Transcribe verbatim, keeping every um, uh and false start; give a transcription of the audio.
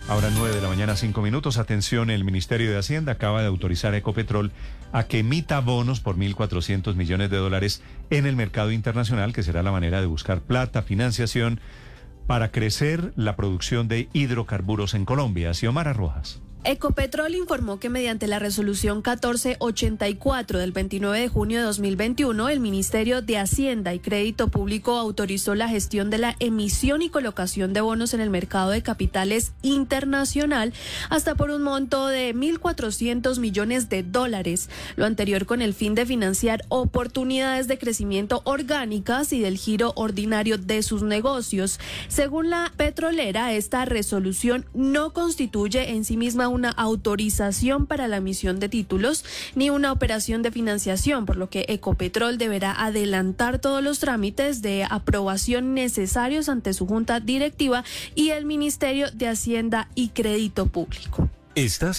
Ahora nueve de la mañana, cinco minutos. Atención, el Ministerio de Hacienda acaba de autorizar a Ecopetrol a que emita bonos por mil cuatrocientos millones de dólares en el mercado internacional, que será la manera de buscar plata, financiación, para crecer la producción de hidrocarburos en Colombia. Xiomara Rojas. Ecopetrol informó que mediante la resolución catorce ochenta y cuatro del veintinueve de junio de dos mil veintiuno, el Ministerio de Hacienda y Crédito Público autorizó la gestión de la emisión y colocación de bonos en el mercado de capitales internacional hasta por un monto de mil cuatrocientos millones de dólares. Lo anterior con el fin de financiar oportunidades de crecimiento orgánicas y del giro ordinario de sus negocios. Según la petrolera, esta resolución no constituye en sí misma una autorización para la emisión de títulos ni una operación de financiación, por lo que Ecopetrol deberá adelantar todos los trámites de aprobación necesarios ante su junta directiva y el Ministerio de Hacienda y Crédito Público. Estás